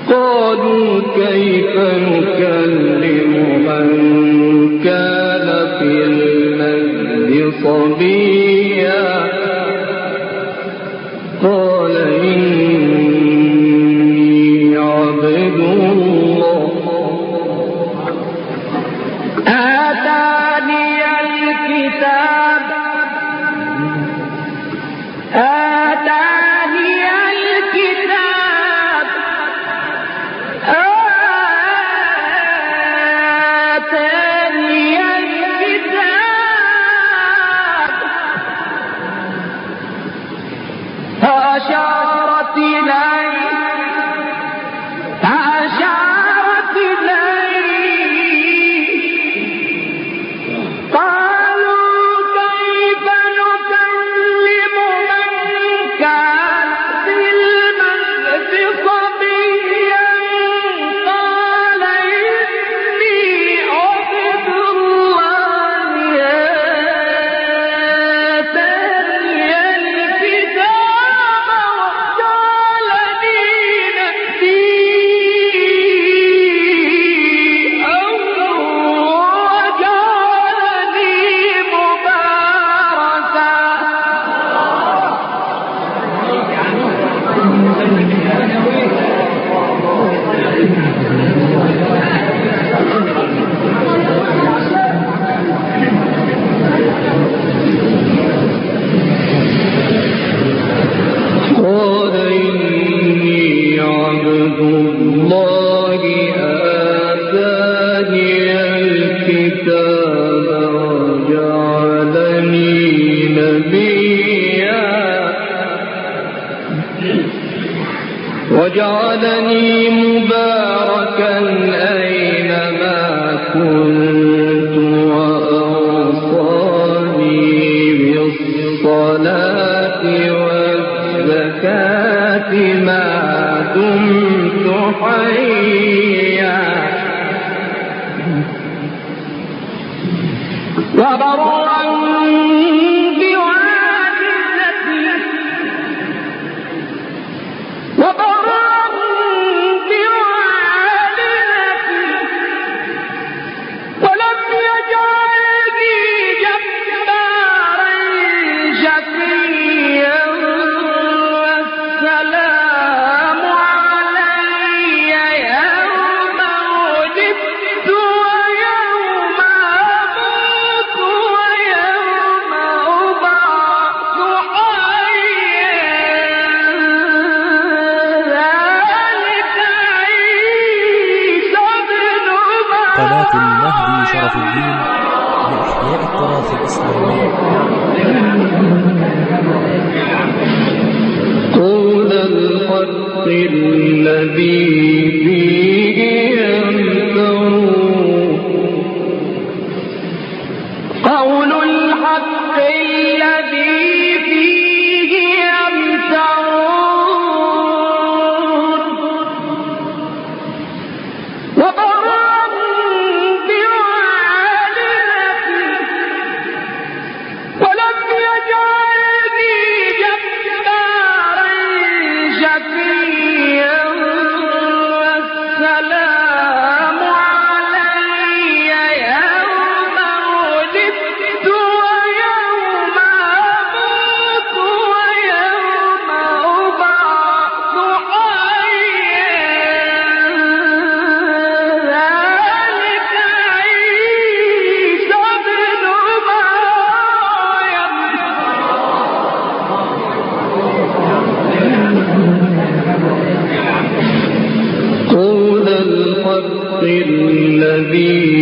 قالوا كيف نكلم من كان في المهد صبيا قال إني عبد الله آتاني الكتاب فأشارت إليه قالوا كيف نكلم من كان في المهد صبيا قال إني عبد الله آتاني الكتاب وجعلني نبيا وجعلني مباركا أينما كنت وأوصاني بالصلاة والزكاة ما دمت حيا وبرا بوالدتي ولم يجعلني جبارا شقيا والسلام علي يوم ولدت ويوم أموت ويوم أبعث حيا ذلك عيسى بن قناة المهدي شرف الدين لإحياء التراث الإسلامي. قول الحق الذي فيه يمترون قول الحق الذي فيه يمترون وبرا بوالدتي ولم يجعلني جبارا شقيا والسلام علي يوم ولدت ويوم أموت ويوم أبعث حيا ذلك عيسى بن مريم قول الحق الذي